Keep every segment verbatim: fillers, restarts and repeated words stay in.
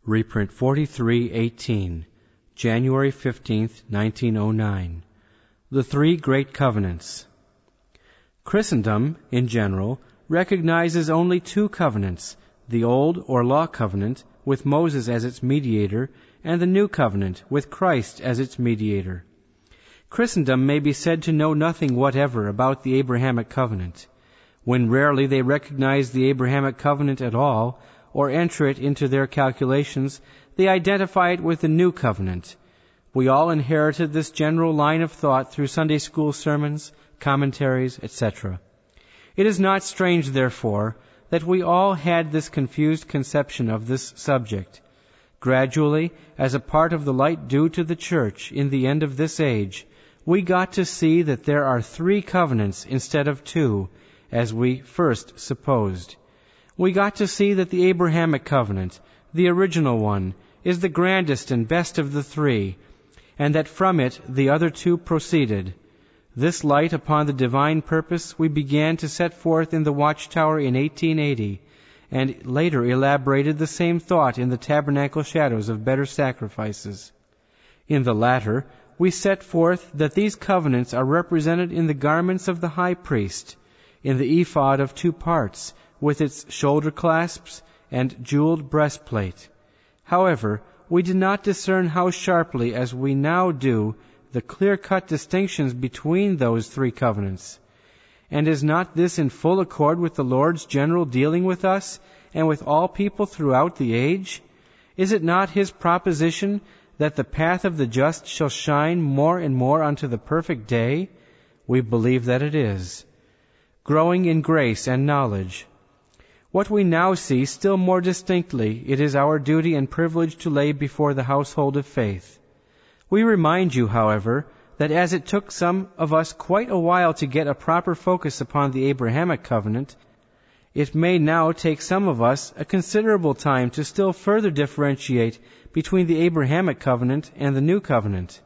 Reprint forty-three eighteen, January fifteenth, nineteen oh nine. The Three Great Covenants. Christendom, in general, recognizes only two covenants, the Old or Law Covenant, with Moses as its mediator, and the New Covenant, with Christ as its mediator. Christendom may be said to know nothing whatever about the Abrahamic covenant. When rarely they recognize the Abrahamic covenant at all, or enter it into their calculations, they identify it with the New Covenant. We all inherited this general line of thought through Sunday school sermons, commentaries, et cetera. It is not strange, therefore, that we all had this confused conception of this subject. Gradually, as a part of the light due to the Church in the end of this age, we got to see that there are three covenants instead of two, as we first supposed. We got to see that the Abrahamic covenant, the original one, is the grandest and best of the three, and that from it the other two proceeded. This light upon the divine purpose we began to set forth in the Watchtower in eighteen eighty, and later elaborated the same thought in the Tabernacle Shadows of Better Sacrifices. In the latter, we set forth that these covenants are represented in the garments of the high priest, in the ephod of two parts, with its shoulder clasps and jeweled breastplate. However, we did not discern how sharply as we now do the clear-cut distinctions between those three covenants. And is not this in full accord with the Lord's general dealing with us and with all people throughout the age? Is it not His proposition that the path of the just shall shine more and more unto the perfect day? We believe that it is. Growing in grace and knowledge. What we now see still more distinctly, it is our duty and privilege to lay before the household of faith. We remind you, however, that as it took some of us quite a while to get a proper focus upon the Abrahamic covenant, it may now take some of us a considerable time to still further differentiate between the Abrahamic covenant and the New Covenant.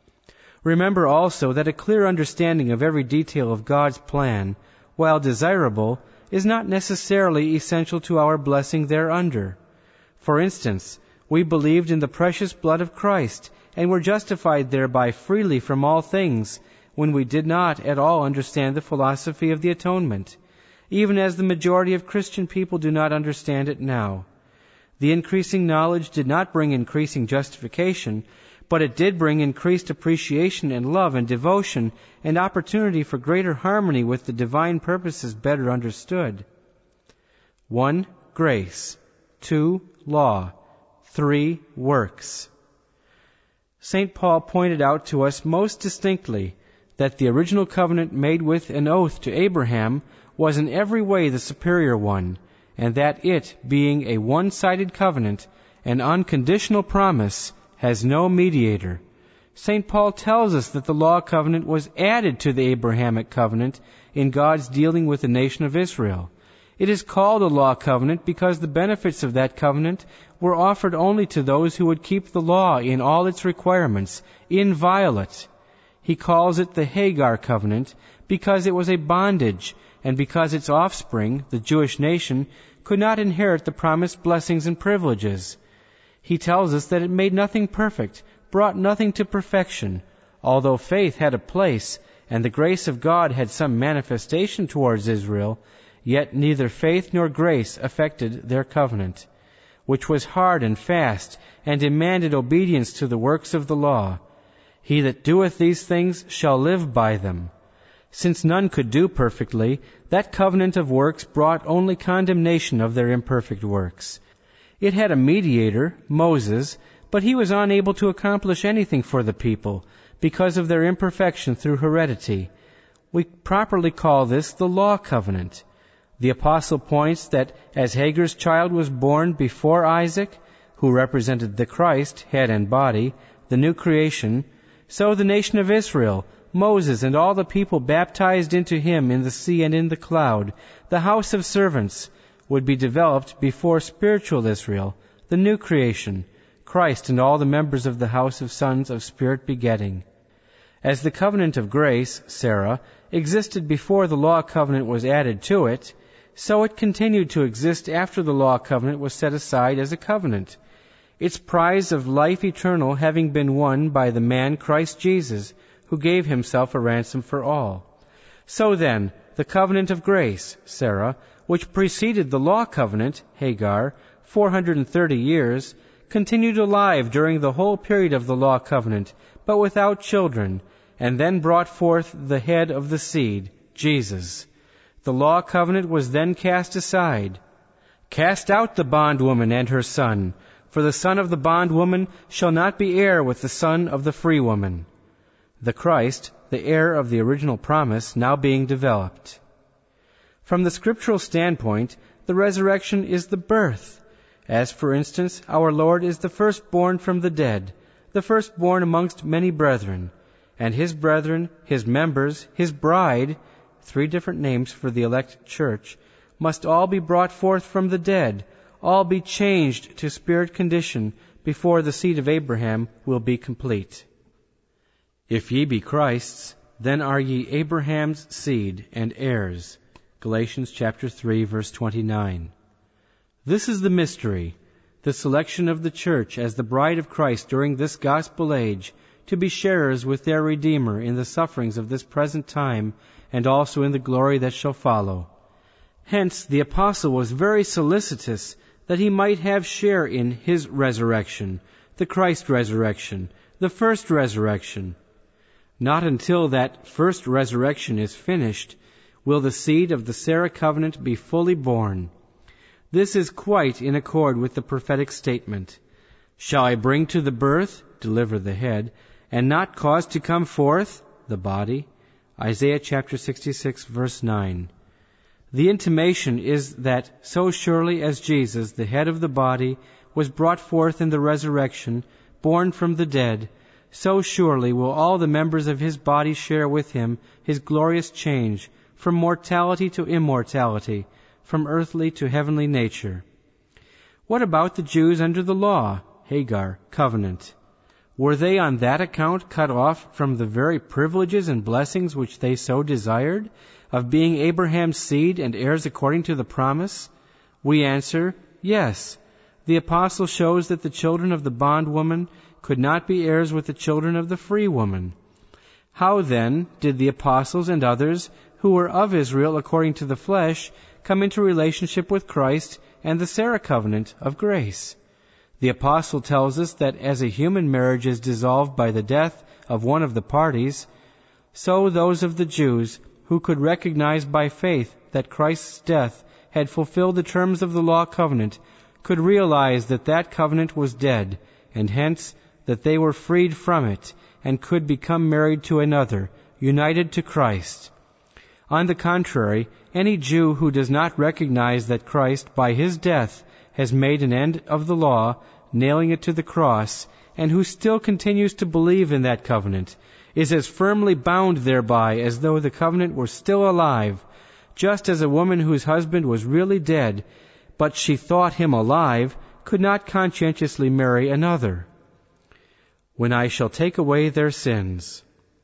Remember also that a clear understanding of every detail of God's plan, while desirable, is not necessarily essential to our blessing thereunder. For instance, we believed in the precious blood of Christ, and were justified thereby freely from all things, when we did not at all understand the philosophy of the atonement, even as the majority of Christian people do not understand it now. The increasing knowledge did not bring increasing justification, but it did bring increased appreciation and love and devotion and opportunity for greater harmony with the divine purposes better understood. One, grace. Two, law. Three, works. Saint Paul pointed out to us most distinctly that the original covenant made with an oath to Abraham was in every way the superior one, and that it, being a one-sided covenant, an unconditional promise, has no mediator. Saint Paul tells us that the law covenant was added to the Abrahamic covenant in God's dealing with the nation of Israel. It is called a law covenant because the benefits of that covenant were offered only to those who would keep the law in all its requirements, inviolate. He calls it the Hagar covenant because it was a bondage, and because its offspring, the Jewish nation, could not inherit the promised blessings and privileges. He tells us that it made nothing perfect, brought nothing to perfection, although faith had a place, and the grace of God had some manifestation towards Israel, yet neither faith nor grace affected their covenant, which was hard and fast, and demanded obedience to the works of the law. He that doeth these things shall live by them. Since none could do perfectly, that covenant of works brought only condemnation of their imperfect works. It had a mediator, Moses, but he was unable to accomplish anything for the people because of their imperfection through heredity. We properly call this the law covenant. The apostle points that as Hagar's child was born before Isaac, who represented the Christ, head and body, the new creation, so the nation of Israel, Moses and all the people baptized into him in the sea and in the cloud, the house of servants, would be developed before spiritual Israel, the new creation, Christ and all the members of the house of sons of spirit begetting. As the covenant of grace, Sarah, existed before the law covenant was added to it, so it continued to exist after the law covenant was set aside as a covenant. its prize of life eternal having been won by the man Christ Jesus, who gave himself a ransom for all. So then, the covenant of grace, Sarah, which preceded the law covenant, Hagar, four hundred thirty years, continued alive during the whole period of the law covenant, but without children, and then brought forth the head of the seed, Jesus. The law covenant was then cast aside. Cast out the bondwoman and her son, for the son of the bondwoman shall not be heir with the son of the free woman. The Christ, the heir of the original promise, now being developed. From the scriptural standpoint, the resurrection is the birth. As, for instance, our Lord is the firstborn from the dead, the firstborn amongst many brethren, and his brethren, his members, his bride, three different names for the elect church, must all be brought forth from the dead, all be changed to spirit condition before the seed of Abraham will be complete. If ye be Christ's, then are ye Abraham's seed and heirs. Galatians chapter three, verse twenty-nine. This is the mystery, the selection of the church as the bride of Christ during this gospel age, to be sharers with their Redeemer in the sufferings of this present time, and also in the glory that shall follow. Hence the apostle was very solicitous that he might have share in his resurrection, the Christ resurrection, the first resurrection. Not until that first resurrection is finished will the seed of the Sarah covenant be fully born. This is quite in accord with the prophetic statement, "Shall I bring to the birth," deliver the head, "and not cause to come forth," the body? Isaiah chapter sixty-six, verse nine. The intimation is that so surely as Jesus, the head of the body, was brought forth in the resurrection, born from the dead, so surely will all the members of his body share with him his glorious change from mortality to immortality, from earthly to heavenly nature. What about the Jews under the law, Hagar, covenant? Were they on that account cut off from the very privileges and blessings which they so desired, of being Abraham's seed and heirs according to the promise? We answer, yes. The apostle shows that the children of the bondwoman could not be heirs with the children of the free woman. How then did the apostles and others who were of Israel according to the flesh come into relationship with Christ and the Sarah covenant of grace? The apostle tells us that as a human marriage is dissolved by the death of one of the parties, so those of the Jews who could recognize by faith that Christ's death had fulfilled the terms of the law covenant could realize that that covenant was dead, and hence that they were freed from it and could become married to another, united to Christ. On the contrary, any Jew who does not recognize that Christ, by his death, has made an end of the law, nailing it to the cross, and who still continues to believe in that covenant, is as firmly bound thereby as though the covenant were still alive, just as a woman whose husband was really dead, but she thought him alive, could not conscientiously marry another. When I shall take away their sins.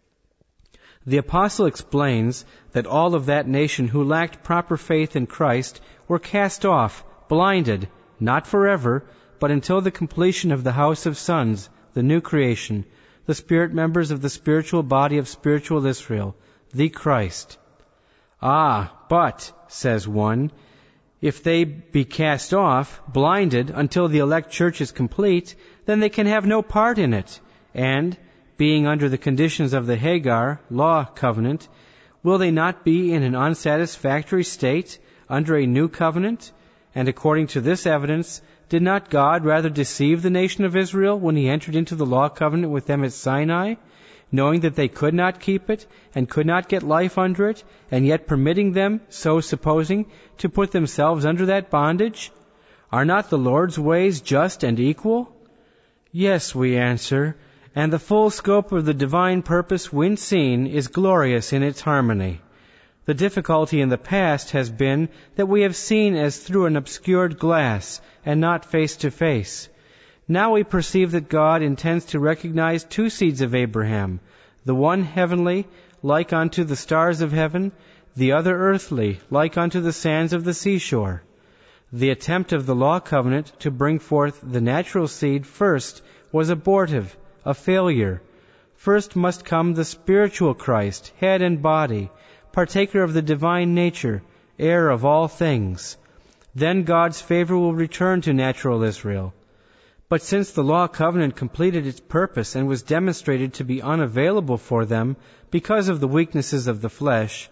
The apostle explains that all of that nation who lacked proper faith in Christ were cast off, blinded, not forever, but until the completion of the house of sons, the new creation, the spirit members of the spiritual body of spiritual Israel, the Christ. Ah, but, says one, if they be cast off, blinded, until the elect church is complete, then they can have no part in it, and, being under the conditions of the Hagar, law covenant, will they not be in an unsatisfactory state under a new covenant? And according to this evidence, did not God rather deceive the nation of Israel when he entered into the law covenant with them at Sinai, knowing that they could not keep it and could not get life under it, and yet permitting them, so supposing, to put themselves under that bondage? Are not the Lord's ways just and equal? Yes, we answer, and the full scope of the divine purpose, when seen, is glorious in its harmony. The difficulty in the past has been that we have seen as through an obscured glass, and not face to face. Now we perceive that God intends to recognize two seeds of Abraham, the one heavenly, like unto the stars of heaven, the other earthly, like unto the sands of the seashore. The attempt of the law covenant to bring forth the natural seed first was abortive, a failure. First must come the spiritual Christ, head and body, partaker of the divine nature, heir of all things. Then God's favor will return to natural Israel. But since the law covenant completed its purpose and was demonstrated to be unavailable for them because of the weaknesses of the flesh,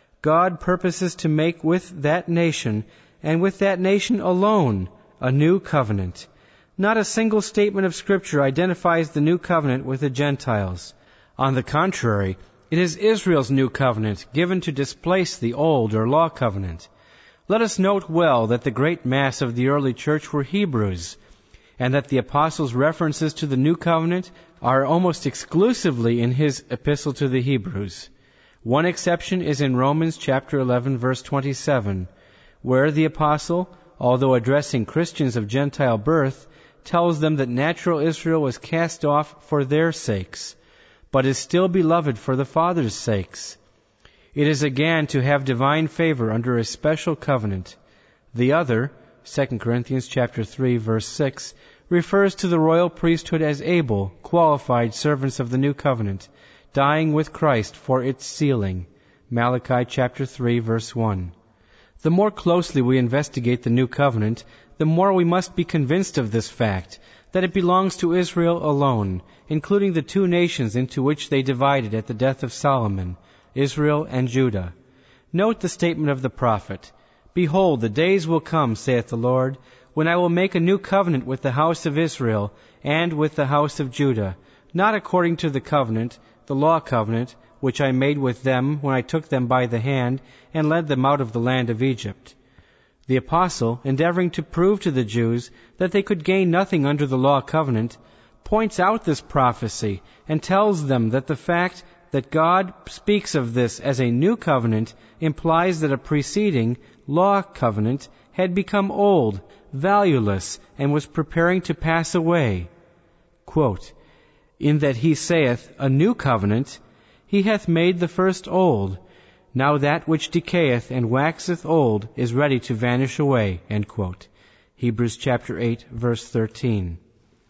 God purposes to make with that nation, and with that nation alone, a new covenant. Not a single statement of Scripture identifies the new covenant with the Gentiles. On the contrary, it is Israel's new covenant given to displace the old or law covenant. Let us note well that the great mass of the early church were Hebrews, and that the apostle's references to the new covenant are almost exclusively in his epistle to the Hebrews. One exception is in Romans chapter eleven, verse twenty-seven, where the apostle, although addressing Christians of Gentile birth, tells them that natural Israel was cast off for their sakes, but is still beloved for the Father's sakes. It is again to have divine favor under a special covenant. The other, Second Corinthians chapter three, verse six, refers to the royal priesthood as able, qualified servants of the new covenant, dying with Christ for its sealing. Malachi chapter three, verse one. The more closely we investigate the new covenant, the more we must be convinced of this fact, that it belongs to Israel alone, including the two nations into which they divided at the death of Solomon, Israel and Judah. Note the statement of the prophet, "Behold, the days will come, saith the Lord, when I will make a new covenant with the house of Israel and with the house of Judah, not according to the covenant, the law covenant, which I made with them when I took them by the hand and led them out of the land of Egypt." The apostle, endeavoring to prove to the Jews that they could gain nothing under the law covenant, points out this prophecy and tells them that the fact that God speaks of this as a new covenant implies that a preceding law covenant had become old, valueless, and was preparing to pass away. Quote, "In that he saith, a new covenant, he hath made the first old. Now that which decayeth and waxeth old is ready to vanish away." End quote. Hebrews chapter eight, verse thirteen.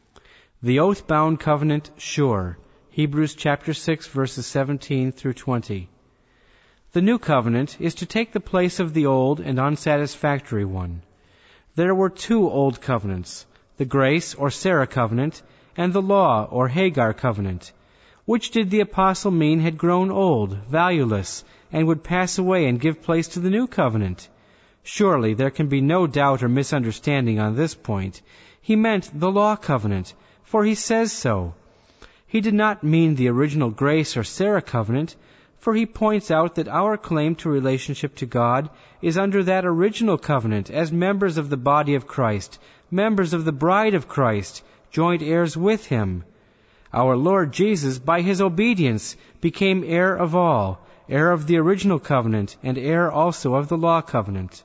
The oath-bound covenant sure. Hebrews chapter six, verses seventeen through twenty. The new covenant is to take the place of the old and unsatisfactory one. There were two old covenants, the grace or Sarah covenant and the law or Hagar covenant. Which did the apostle mean had grown old, valueless, and would pass away and give place to the new covenant? Surely there can be no doubt or misunderstanding on this point. He meant the law covenant, for he says so. He did not mean the original grace or Sarah covenant, for he points out that our claim to relationship to God is under that original covenant as members of the body of Christ, members of the bride of Christ, joint heirs with him. Our Lord Jesus, by his obedience, became heir of all, heir of the original covenant, and heir also of the law covenant.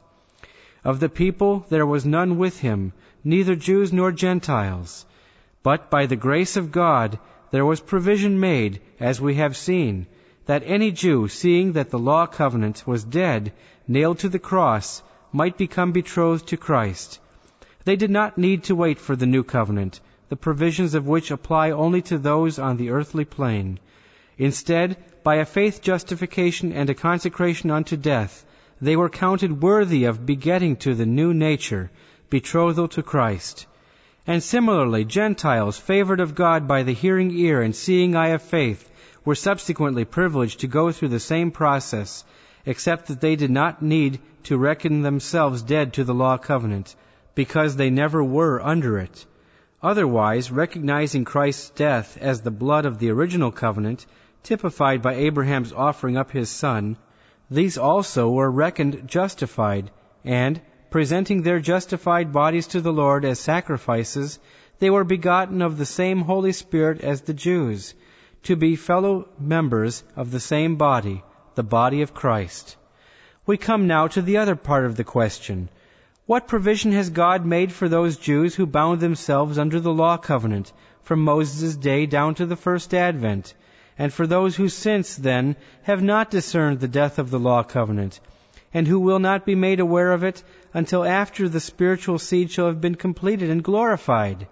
Of the people there was none with him, neither Jews nor Gentiles. But by the grace of God there was provision made, as we have seen, that any Jew, seeing that the law covenant was dead, nailed to the cross, might become betrothed to Christ. They did not need to wait for the new covenant, the provisions of which apply only to those on the earthly plane. Instead, by a faith justification and a consecration unto death, they were counted worthy of begetting to the new nature, betrothal to Christ. And similarly, Gentiles, favored of God by the hearing ear and seeing eye of faith, were subsequently privileged to go through the same process, except that they did not need to reckon themselves dead to the law covenant, because they never were under it. Otherwise, recognizing Christ's death as the blood of the original covenant, typified by Abraham's offering up his son, these also were reckoned justified, and, presenting their justified bodies to the Lord as sacrifices, they were begotten of the same Holy Spirit as the Jews, to be fellow members of the same body, the body of Christ. We come now to the other part of the question. What provision has God made for those Jews who bound themselves under the law covenant from Moses' day down to the first advent, and for those who since then have not discerned the death of the law covenant, and who will not be made aware of it until after the spiritual seed shall have been completed and glorified.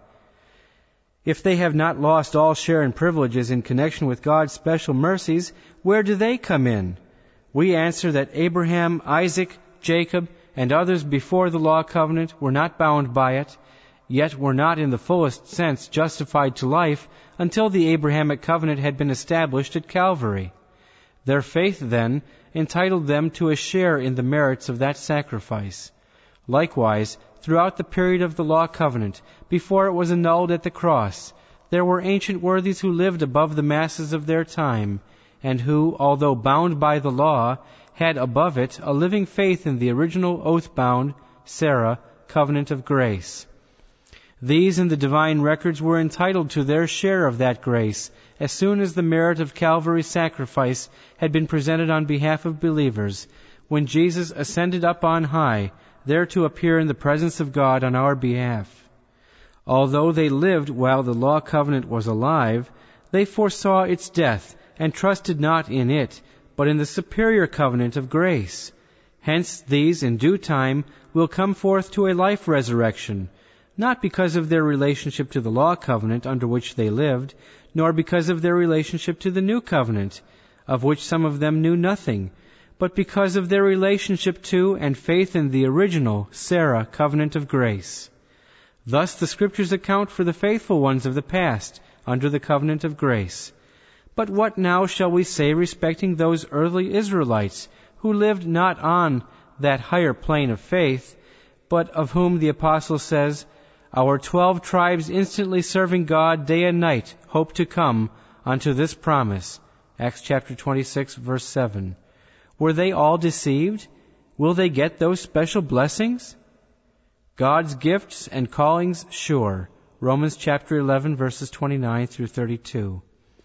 If they have not lost all share and privileges in connection with God's special mercies, where do they come in? We answer that Abraham, Isaac, Jacob, and others before the law covenant were not bound by it, yet were not in the fullest sense justified to life until the Abrahamic covenant had been established at Calvary. Their faith, then, entitled them to a share in the merits of that sacrifice. Likewise, throughout the period of the law covenant, before it was annulled at the cross, there were ancient worthies who lived above the masses of their time, and who, although bound by the law, had above it a living faith in the original oath-bound, Sarah, covenant of grace. These in the divine records were entitled to their share of that grace as soon as the merit of Calvary's sacrifice had been presented on behalf of believers, when Jesus ascended up on high, there to appear in the presence of God on our behalf. Although they lived while the law covenant was alive, they foresaw its death and trusted not in it, but in the superior covenant of grace. Hence these, in due time, will come forth to a life resurrection, not because of their relationship to the law covenant under which they lived, nor because of their relationship to the new covenant, of which some of them knew nothing, but because of their relationship to and faith in the original Sarah covenant of grace. Thus the Scriptures account for the faithful ones of the past under the covenant of grace. But what now shall we say respecting those early Israelites who lived not on that higher plane of faith, but of whom the Apostle says, "Our twelve tribes instantly serving God day and night hope to come unto this promise." Acts chapter twenty-six, verse seven. Were they all deceived? Will they get those special blessings? God's gifts and callings sure. Romans chapter eleven, verses twenty-nine through thirty-two.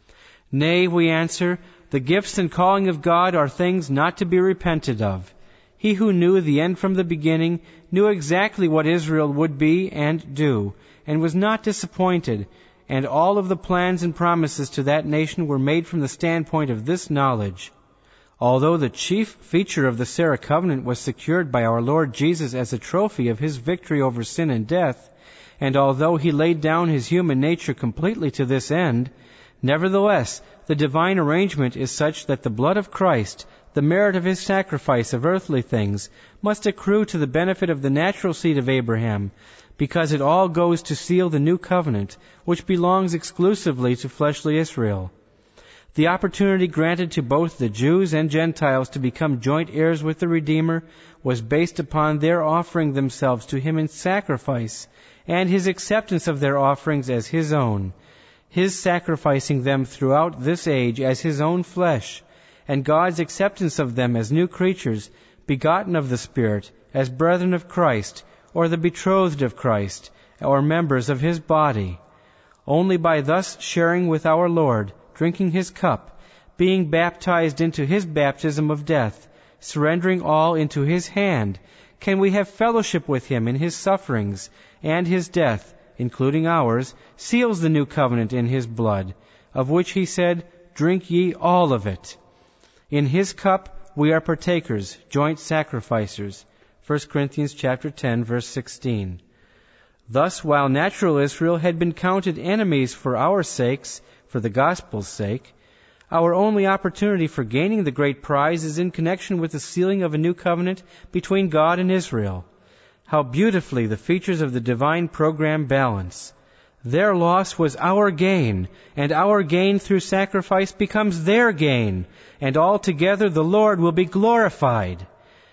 Nay, we answer, the gifts and calling of God are things not to be repented of. He who knew the end from the beginning knew exactly what Israel would be and do, and was not disappointed, and all of the plans and promises to that nation were made from the standpoint of this knowledge. Although the chief feature of the Sarah covenant was secured by our Lord Jesus as a trophy of his victory over sin and death, and although he laid down his human nature completely to this end, nevertheless, the divine arrangement is such that the blood of Christ, the merit of his sacrifice of earthly things, must accrue to the benefit of the natural seed of Abraham, because it all goes to seal the new covenant, which belongs exclusively to fleshly Israel. The opportunity granted to both the Jews and Gentiles to become joint heirs with the Redeemer was based upon their offering themselves to him in sacrifice, and his acceptance of their offerings as his own, his sacrificing them throughout this age as his own flesh, and God's acceptance of them as new creatures, begotten of the Spirit, as brethren of Christ, or the betrothed of Christ, or members of his body. Only by thus sharing with our Lord, drinking his cup, being baptized into his baptism of death, surrendering all into his hand, can we have fellowship with him in his sufferings, and his death, including ours, seals the new covenant in his blood, of which he said, "Drink ye all of it." In his cup we are partakers, joint sacrificers. First Corinthians chapter ten, verse sixteen. Thus, while natural Israel had been counted enemies for our sakes, for the gospel's sake, our only opportunity for gaining the great prize is in connection with the sealing of a new covenant between God and Israel. How beautifully the features of the divine program balance. Their loss was our gain, and our gain through sacrifice becomes their gain, and altogether the Lord will be glorified.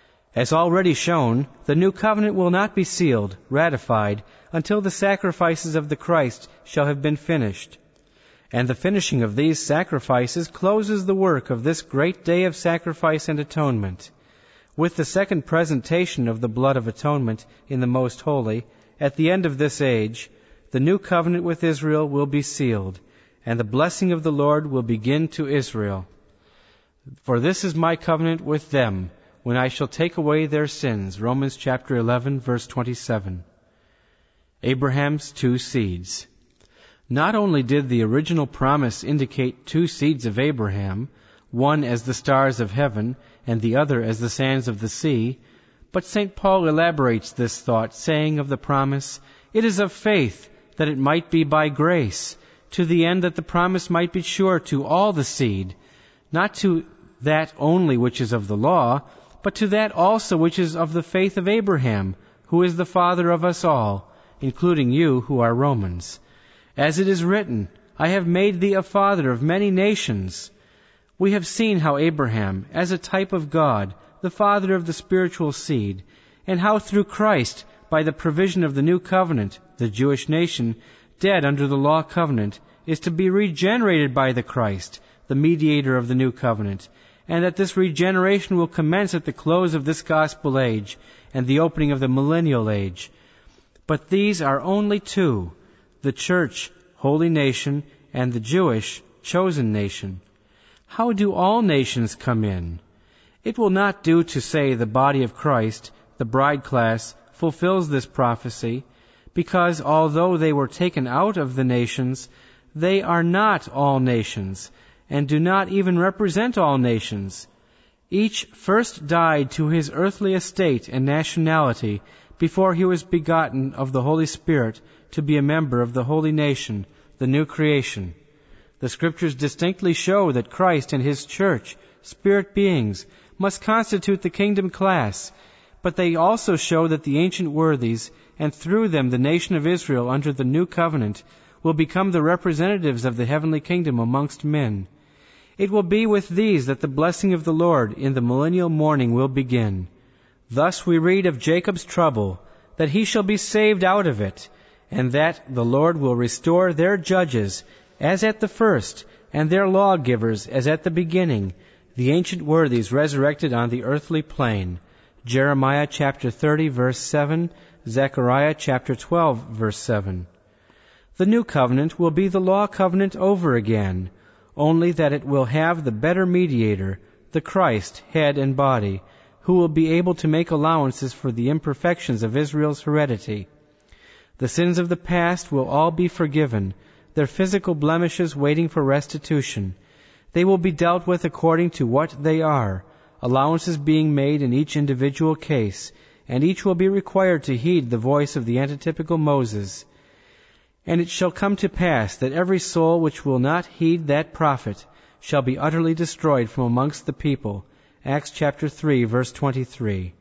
As already shown, the new covenant will not be sealed, ratified, until the sacrifices of the Christ shall have been finished. And the finishing of these sacrifices closes the work of this great day of sacrifice and atonement. With the second presentation of the blood of atonement in the Most Holy, at the end of this age, the new covenant with Israel will be sealed, and the blessing of the Lord will begin to Israel. For this is my covenant with them, when I shall take away their sins. Romans chapter eleven, verse twenty-seven. Abraham's two seeds. Not only did the original promise indicate two seeds of Abraham, one as the stars of heaven and the other as the sands of the sea, But Saint Paul elaborates this thought, saying of the promise, "It is of faith, that it might be by grace, to the end that the promise might be sure to all the seed, not to that only which is of the law, but to that also which is of the faith of Abraham, who is the father of us all, including you who are Romans. As it is written, I have made thee a father of many nations." We have seen how Abraham, as a type of God, the father of the spiritual seed, and how through Christ, by the provision of the new covenant, the Jewish nation, dead under the law covenant, is to be regenerated by the Christ, the mediator of the new covenant, and that this regeneration will commence at the close of this gospel age and the opening of the millennial age. But these are only two, the church, holy nation, and the Jewish, chosen nation. How do all nations come in? It will not do to say the body of Christ, the bride class, fulfills this prophecy, because although they were taken out of the nations, they are not all nations, and do not even represent all nations. Each first died to his earthly estate and nationality before he was begotten of the Holy Spirit to be a member of the holy nation, the new creation. The Scriptures distinctly show that Christ and His church, spirit beings, must constitute the kingdom class, but they also show that the ancient worthies, and through them the nation of Israel under the new covenant, will become the representatives of the heavenly kingdom amongst men. It will be with these that the blessing of the Lord in the millennial morning will begin. Thus we read of Jacob's trouble, that he shall be saved out of it, and that the Lord will restore their judges as at the first, and their lawgivers as at the beginning, the ancient worthies resurrected on the earthly plane. Jeremiah chapter thirty, verse seven, Zechariah chapter twelve, verse seven. The new covenant will be the law covenant over again, only that it will have the better mediator, the Christ, head and body, who will be able to make allowances for the imperfections of Israel's heredity. The sins of the past will all be forgiven, their physical blemishes waiting for restitution. They will be dealt with according to what they are, allowances being made in each individual case, and each will be required to heed the voice of the antitypical Moses. And it shall come to pass that every soul which will not heed that prophet shall be utterly destroyed from amongst the people. Acts chapter three, verse twenty-three.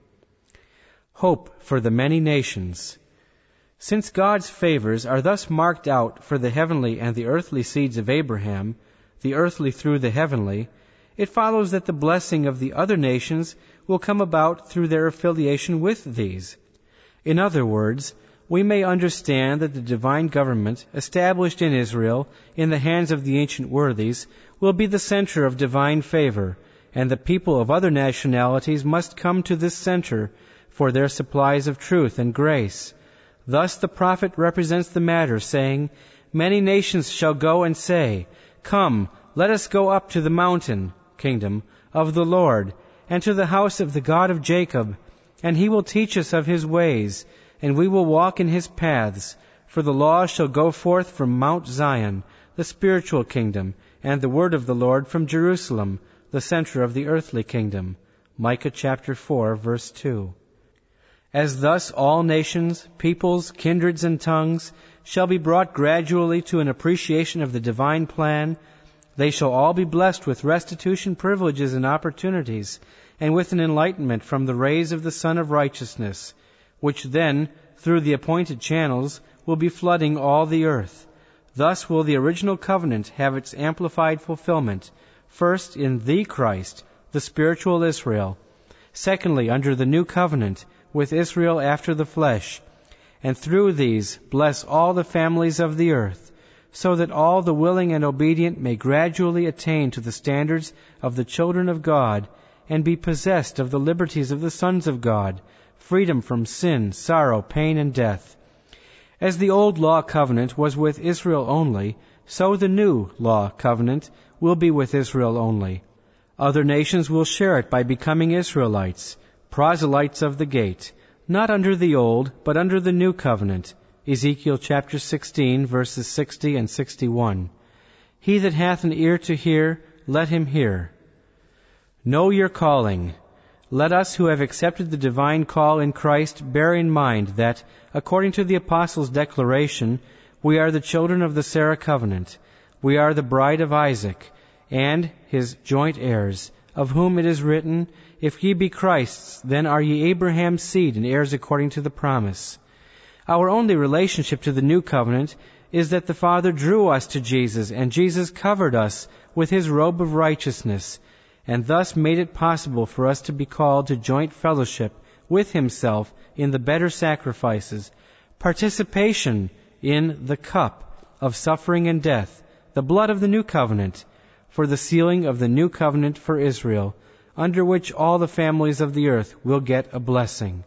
Hope for the many nations. Since God's favors are thus marked out for the heavenly and the earthly seeds of Abraham, the earthly through the heavenly, it follows that the blessing of the other nations will come about through their affiliation with these. In other words, we may understand that the divine government established in Israel in the hands of the ancient worthies will be the center of divine favor, and the people of other nationalities must come to this center for their supplies of truth and grace. Thus the prophet represents the matter, saying, "Many nations shall go and say, Come, let us go up to the mountain, kingdom, of the Lord, and to the house of the God of Jacob, and He will teach us of His ways, and we will walk in His paths. For the law shall go forth from Mount Zion, the spiritual kingdom, and the word of the Lord from Jerusalem, the center of the earthly kingdom." Micah chapter four, verse two. As thus all nations, peoples, kindreds, and tongues shall be brought gradually to an appreciation of the divine plan, they shall all be blessed with restitution privileges and opportunities, and with an enlightenment from the rays of the Sun of Righteousness, which then, through the appointed channels, will be flooding all the earth. Thus will the original covenant have its amplified fulfillment, first in the Christ, the spiritual Israel, secondly under the new covenant, with Israel after the flesh, and through these bless all the families of the earth, so that all the willing and obedient may gradually attain to the standards of the children of God, and be possessed of the liberties of the sons of God, freedom from sin, sorrow, pain, and death. As the old law covenant was with Israel only, so the new law covenant will be with Israel only. Other nations will share it by becoming Israelites, proselytes of the gate, not under the old, but under the new covenant. Ezekiel chapter sixteen, verses sixty and sixty-one. He that hath an ear to hear, let him hear. Know your calling. Let us who have accepted the divine call in Christ bear in mind that, according to the Apostles' declaration, we are the children of the Sarah covenant, we are the bride of Isaac, and his joint heirs, of whom it is written, If ye be Christ's, then are ye Abraham's seed and heirs according to the promise. Our only relationship to the new covenant is that the Father drew us to Jesus, and Jesus covered us with his robe of righteousness, and thus made it possible for us to be called to joint fellowship with himself in the better sacrifices, participation in the cup of suffering and death, the blood of the new covenant, for the sealing of the new covenant for Israel, under which all the families of the earth will get a blessing.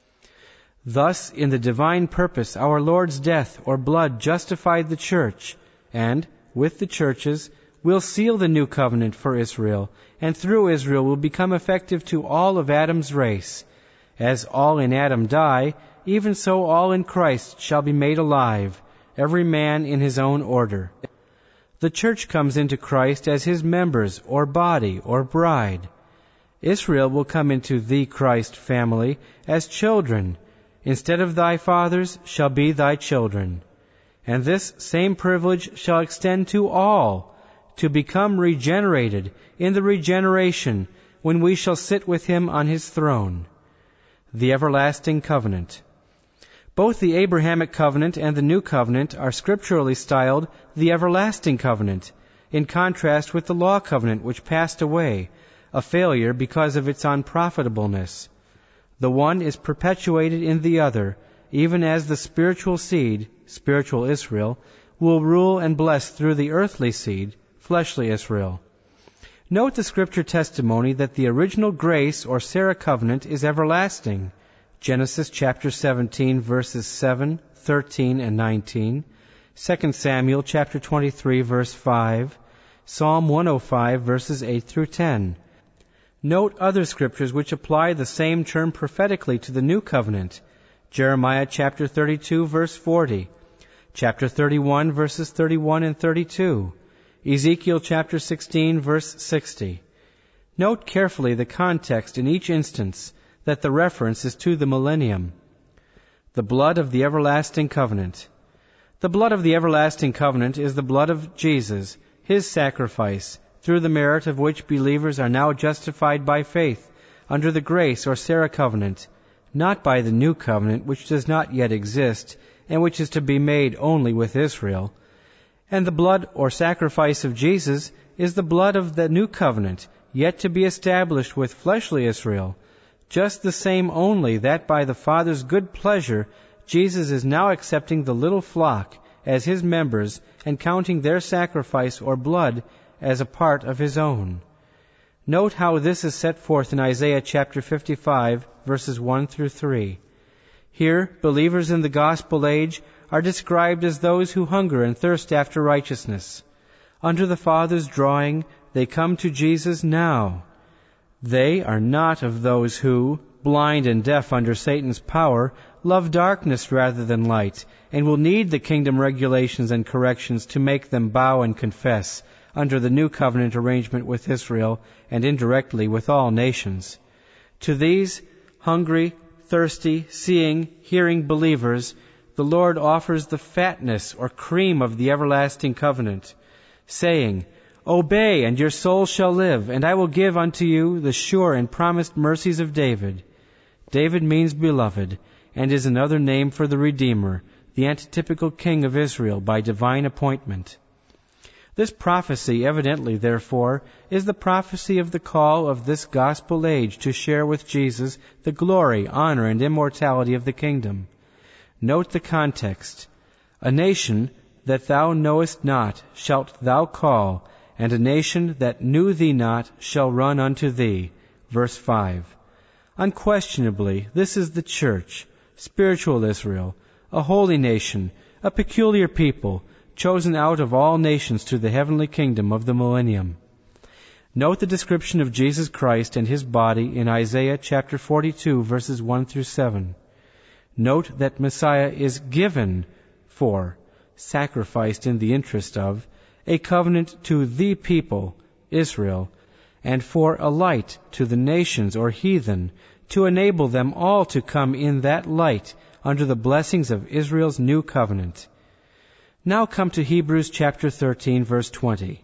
Thus, in the divine purpose, our Lord's death or blood justified the church, and, with the churches, will seal the new covenant for Israel, and through Israel will become effective to all of Adam's race. As all in Adam die, even so all in Christ shall be made alive, every man in his own order. The church comes into Christ as his members, or body, or bride. Israel will come into the Christ family as children. Instead of thy fathers shall be thy children. And this same privilege shall extend to all, to become regenerated in the regeneration when we shall sit with him on his throne. The everlasting covenant. Both the Abrahamic covenant and the new covenant are scripturally styled the everlasting covenant, in contrast with the law covenant which passed away, a failure because of its unprofitableness. The one is perpetuated in the other, even as the spiritual seed, spiritual Israel, will rule and bless through the earthly seed, fleshly Israel. Note the scripture testimony that the original grace or Sarah covenant is everlasting. Genesis chapter seventeen, verses seven, thirteen, and nineteen. Second Samuel chapter twenty-three, verse five. Psalm one oh five, verses eight through ten. Note other scriptures which apply the same term prophetically to the new covenant. Jeremiah chapter thirty-two, verse forty. Chapter thirty-one, verses thirty-one and thirty-two. Ezekiel chapter sixteen, verse sixty. Note carefully the context in each instance, that the reference is to the millennium. The blood of the everlasting covenant. The blood of the everlasting covenant is the blood of Jesus, his sacrifice, through the merit of which believers are now justified by faith under the grace or Sarah covenant, not by the new covenant which does not yet exist and which is to be made only with Israel. And the blood or sacrifice of Jesus is the blood of the new covenant, yet to be established with fleshly Israel, just the same only that by the Father's good pleasure Jesus is now accepting the little flock as his members and counting their sacrifice or blood as a part of his own. Note how this is set forth in Isaiah chapter fifty-five, verses one through three. Here, believers in the gospel age are described as those who hunger and thirst after righteousness. Under the Father's drawing, they come to Jesus now. They are not of those who, blind and deaf under Satan's power, love darkness rather than light, and will need the kingdom regulations and corrections to make them bow and confess under the new covenant arrangement with Israel and indirectly with all nations. To these hungry, thirsty, seeing, hearing believers, the Lord offers the fatness or cream of the everlasting covenant, saying, Obey, and your soul shall live, and I will give unto you the sure and promised mercies of David. David means beloved, and is another name for the Redeemer, the antitypical king of Israel by divine appointment. This prophecy, evidently, therefore, is the prophecy of the call of this gospel age to share with Jesus the glory, honor, and immortality of the kingdom. Note the context. A nation that thou knowest not shalt thou call, and a nation that knew thee not shall run unto thee. Verse five. Unquestionably, this is the church, spiritual Israel, a holy nation, a peculiar people, chosen out of all nations to the heavenly kingdom of the millennium. Note the description of Jesus Christ and his body in Isaiah chapter forty-two, verses one through seven. Note that Messiah is given for, sacrificed in the interest of, a covenant to the people, Israel, and for a light to the nations or heathen, to enable them all to come in that light under the blessings of Israel's new covenant. Now come to Hebrews chapter thirteen, verse twenty.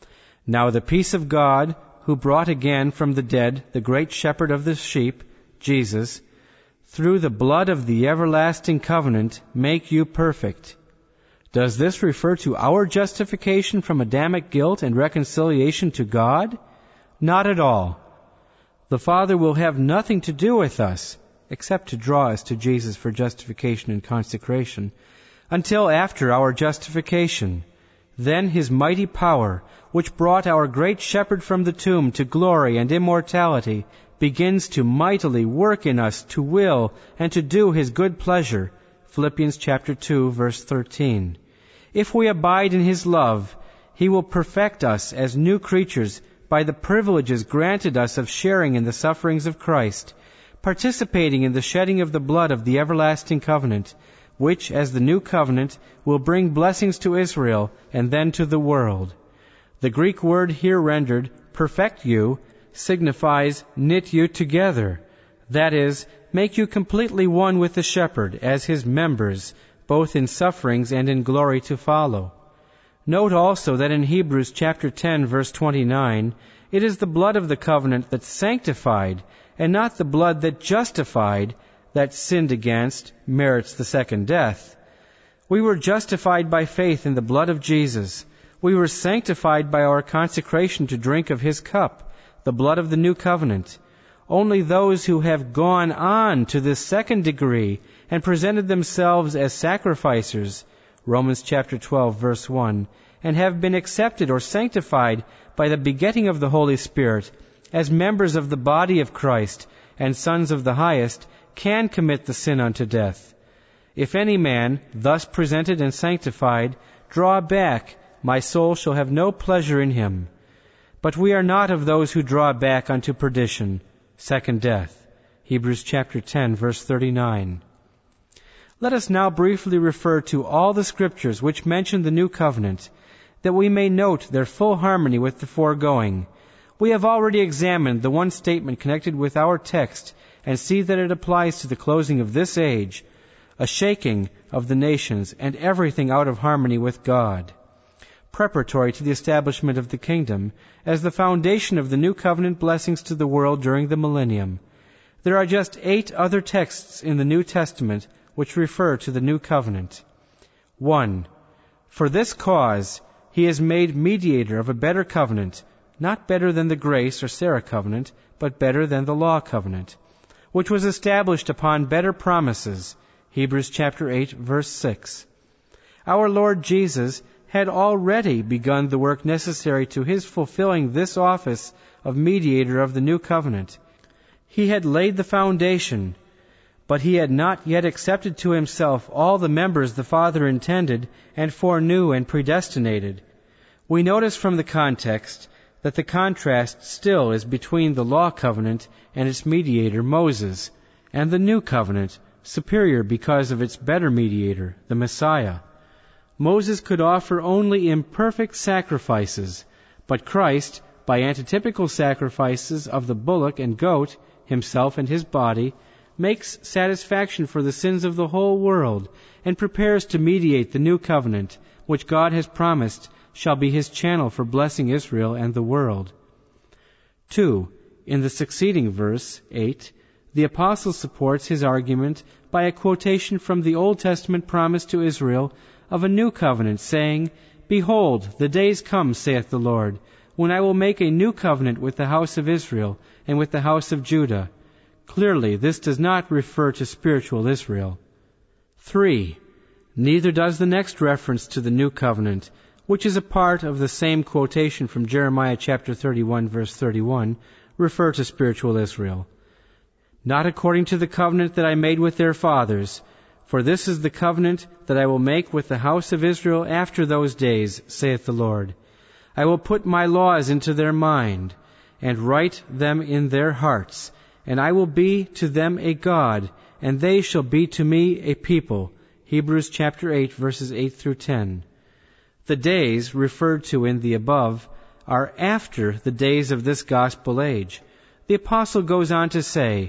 Now the peace of God, who brought again from the dead the great shepherd of the sheep, Jesus, through the blood of the everlasting covenant, make you perfect. Does this refer to our justification from Adamic guilt and reconciliation to God? Not at all. The Father will have nothing to do with us, except to draw us to Jesus for justification and consecration, until after our justification. Then His mighty power, which brought our great shepherd from the tomb to glory and immortality, begins to mightily work in us to will and to do His good pleasure. Philippians chapter two, verse thirteen. If we abide in His love, He will perfect us as new creatures by the privileges granted us of sharing in the sufferings of Christ, participating in the shedding of the blood of the everlasting covenant, which, as the new covenant, will bring blessings to Israel and then to the world. The Greek word here rendered, perfect you, signifies knit you together, that is, make you completely one with the shepherd as his members, both in sufferings and in glory to follow. Note also that in Hebrews chapter ten, verse twenty-nine, it is the blood of the covenant that sanctified, and not the blood that justified, that sinned against, merits the second death. We were justified by faith in the blood of Jesus. We were sanctified by our consecration to drink of His cup, the blood of the new covenant. Only those who have gone on to this second degree and presented themselves as sacrificers, Romans chapter twelve, verse one, and have been accepted or sanctified by the begetting of the Holy Spirit as members of the body of Christ and sons of the highest, can commit the sin unto death. If any man, thus presented and sanctified, draw back, my soul shall have no pleasure in him. But we are not of those who draw back unto perdition, second death. Hebrews chapter ten, verse thirty-nine. Let us now briefly refer to all the Scriptures which mention the new covenant, that we may note their full harmony with the foregoing. We have already examined the one statement connected with our text and see that it applies to the closing of this age, a shaking of the nations and everything out of harmony with God, preparatory to the establishment of the kingdom, as the foundation of the new covenant blessings to the world during the millennium. There are just eight other texts in the New Testament which refer to the new covenant. One, for this cause He is made mediator of a better covenant, not better than the grace or Sarah covenant, but better than the law covenant, which was established upon better promises. Hebrews chapter eight, verse six. Our Lord Jesus had already begun the work necessary to His fulfilling this office of mediator of the new covenant. He had laid the foundation, but He had not yet accepted to Himself all the members the Father intended and foreknew and predestinated. We notice from the context that the contrast still is between the law covenant and its mediator, Moses, and the new covenant, superior because of its better mediator, the Messiah. Moses could offer only imperfect sacrifices, but Christ, by antitypical sacrifices of the bullock and goat, Himself and His body, makes satisfaction for the sins of the whole world, and prepares to mediate the new covenant, which God has promised shall be His channel for blessing Israel and the world. Two, in the succeeding verse, eight, the apostle supports his argument by a quotation from the Old Testament promise to Israel of a new covenant, saying, Behold, the days come, saith the Lord, when I will make a new covenant with the house of Israel and with the house of Judah. Clearly, this does not refer to spiritual Israel. Three, neither does the next reference to the new covenant, which is a part of the same quotation from Jeremiah chapter thirty-one, verse thirty-one, refer to spiritual Israel. Not according to the covenant that I made with their fathers, for this is the covenant that I will make with the house of Israel after those days, saith the Lord. I will put my laws into their mind, and write them in their hearts, and I will be to them a God, and they shall be to me a people. Hebrews chapter eight, verses eight through ten. The days referred to in the above are after the days of this gospel age. The apostle goes on to say,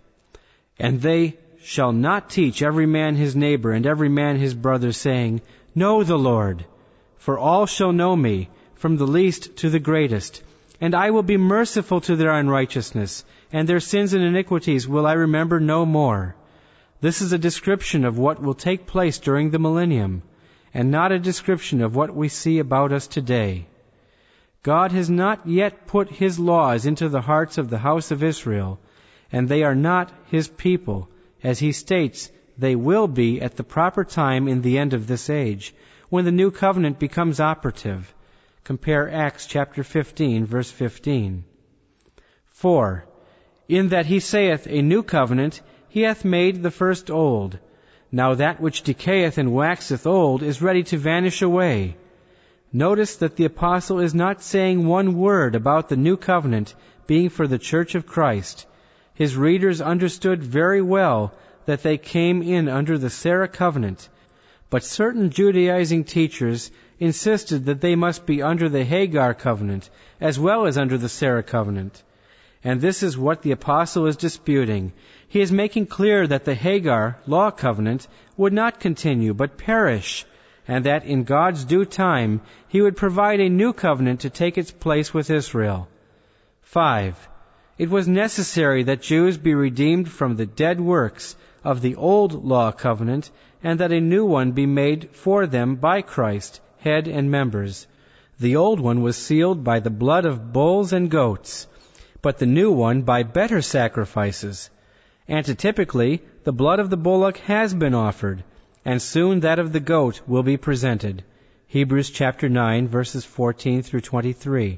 "And they shall not teach every man his neighbor and every man his brother, saying, Know the Lord, for all shall know me, from the least to the greatest. And I will be merciful to their unrighteousness, and their sins and iniquities will I remember no more." This is a description of what will take place during the millennium, and not a description of what we see about us today. God has not yet put His laws into the hearts of the house of Israel, and they are not His people, as He states they will be at the proper time in the end of this age, when the new covenant becomes operative. Compare Acts chapter fifteen, verse fifteen. Four. In that He saith, A new covenant, He hath made the first old. Now that which decayeth and waxeth old is ready to vanish away. Notice that the apostle is not saying one word about the new covenant being for the church of Christ. His readers understood very well that they came in under the Sarah covenant, but certain Judaizing teachers insisted that they must be under the Hagar covenant as well as under the Sarah covenant. And this is what the apostle is disputing. He is making clear that the Hagar law covenant would not continue but perish, and that in God's due time He would provide a new covenant to take its place with Israel. Five. It was necessary that Jews be redeemed from the dead works of the old law covenant, and that a new one be made for them by Christ, head and members. The old one was sealed by the blood of bulls and goats, but the new one by better sacrifices. Antitypically, the blood of the bullock has been offered, and soon that of the goat will be presented. Hebrews chapter nine, verses fourteen through twenty-three.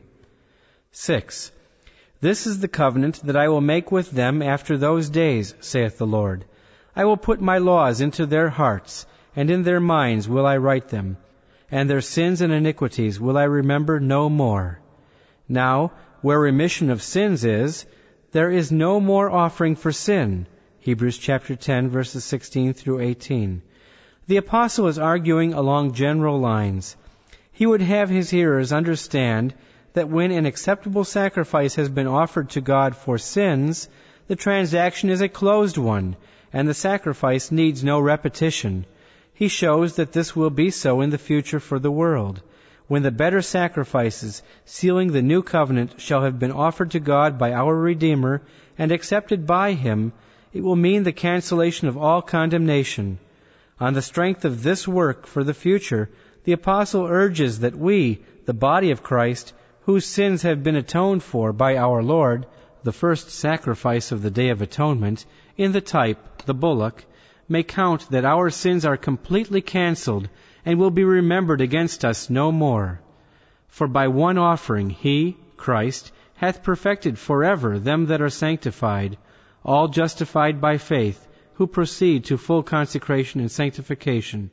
Six. This is the covenant that I will make with them after those days, saith the Lord. I will put my laws into their hearts, and in their minds will I write them, and their sins and iniquities will I remember no more. Now, where remission of sins is, there is no more offering for sin. Hebrews chapter ten, verses sixteen through eighteen. The apostle is arguing along general lines. He would have his hearers understand that when an acceptable sacrifice has been offered to God for sins, the transaction is a closed one, and the sacrifice needs no repetition. He shows that this will be so in the future for the world, when the better sacrifices, sealing the new covenant, shall have been offered to God by our Redeemer and accepted by Him. It will mean the cancellation of all condemnation. On the strength of this work for the future, the apostle urges that we, the body of Christ, whose sins have been atoned for by our Lord, the first sacrifice of the Day of Atonement, in the type, the bullock, may count that our sins are completely cancelled and will be remembered against us no more. For by one offering He, Christ, hath perfected forever them that are sanctified, all justified by faith, who proceed to full consecration and sanctification.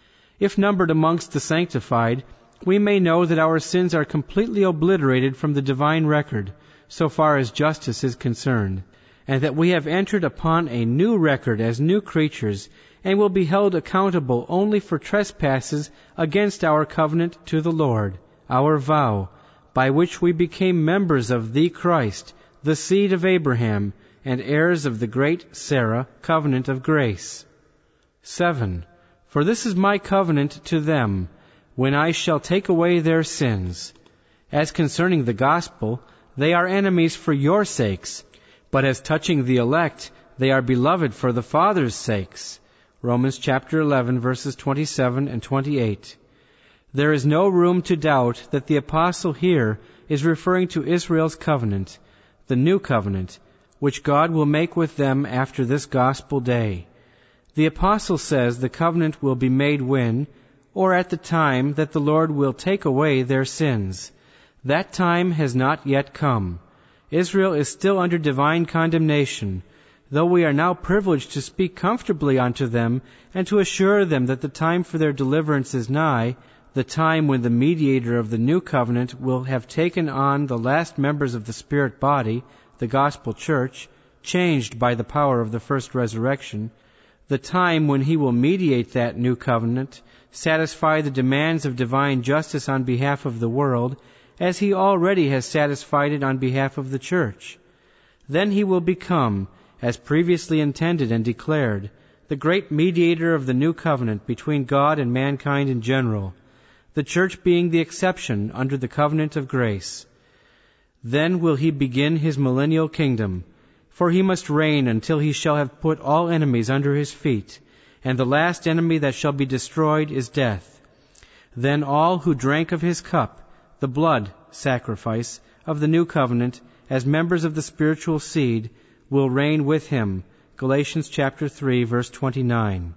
If numbered amongst the sanctified, we may know that our sins are completely obliterated from the divine record, so far as justice is concerned, and that we have entered upon a new record as new creatures, and will be held accountable only for trespasses against our covenant to the Lord, our vow, by which we became members of the Christ, the seed of Abraham, and heirs of the great Sarah covenant of grace. Seven. For this is my covenant to them, when I shall take away their sins. As concerning the gospel, they are enemies for your sakes, but as touching the elect, they are beloved for the Father's sakes. Romans chapter eleven, verses twenty-seven and twenty-eight. There is no room to doubt that the apostle here is referring to Israel's covenant, the new covenant, which God will make with them after this gospel day. The apostle says the covenant will be made when, or at the time that the Lord will take away their sins. That time has not yet come. Israel is still under divine condemnation, though we are now privileged to speak comfortably unto them and to assure them that the time for their deliverance is nigh, the time when the mediator of the new covenant will have taken on the last members of the spirit body, the gospel church, changed by the power of the first resurrection, the time when He will mediate that new covenant, satisfy the demands of divine justice on behalf of the world, as he already has satisfied it on behalf of the church. Then he will become, as previously intended and declared, the great mediator of the new covenant between God and mankind in general, the church being the exception under the covenant of grace. Then will he begin his millennial kingdom, for he must reign until he shall have put all enemies under his feet, and the last enemy that shall be destroyed is death. Then all who drank of his cup, the blood sacrifice of the new covenant, as members of the spiritual seed, will reign with him. Galatians chapter three, verse twenty-nine.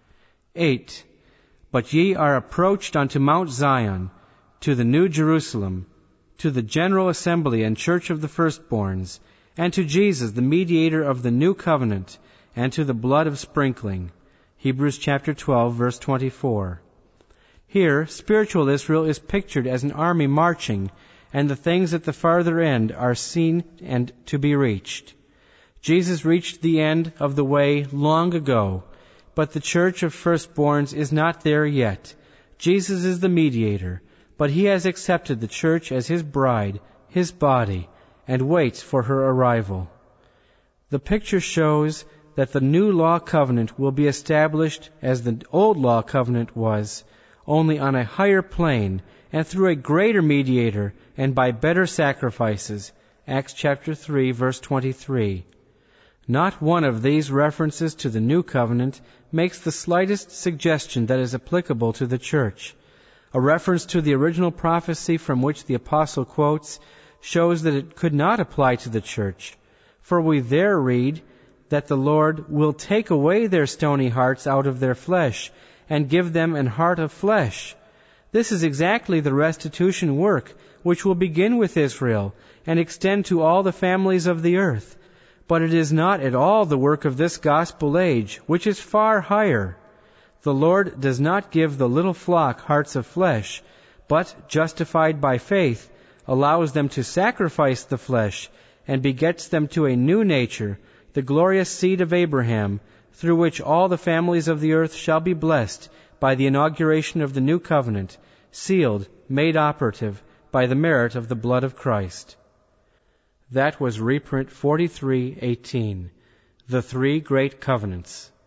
eight. But ye are approached unto Mount Zion, to the new Jerusalem, to the general assembly and church of the firstborns, and to Jesus, the mediator of the new covenant, and to the blood of sprinkling. Hebrews chapter twelve, verse twenty-four. Here, spiritual Israel is pictured as an army marching, and the things at the farther end are seen and to be reached. Jesus reached the end of the way long ago, but the church of firstborns is not there yet. Jesus is the mediator, but he has accepted the church as his bride, his body, and waits for her arrival. The picture shows that the new law covenant will be established as the old law covenant was, only on a higher plane and through a greater mediator and by better sacrifices. Acts chapter three, verse twenty-three. Not one of these references to the new covenant makes the slightest suggestion that is applicable to the church. A reference to the original prophecy from which the apostle quotes shows that it could not apply to the church, for we there read that the Lord will take away their stony hearts out of their flesh and give them an heart of flesh. This is exactly the restitution work which will begin with Israel and extend to all the families of the earth. But it is not at all the work of this gospel age, which is far higher. The Lord does not give the little flock hearts of flesh, but, justified by faith, allows them to sacrifice the flesh and begets them to a new nature, the glorious seed of Abraham, through which all the families of the earth shall be blessed by the inauguration of the new covenant, sealed, made operative by the merit of the blood of Christ. That was reprint forty-three eighteen, The Three Great Covenants.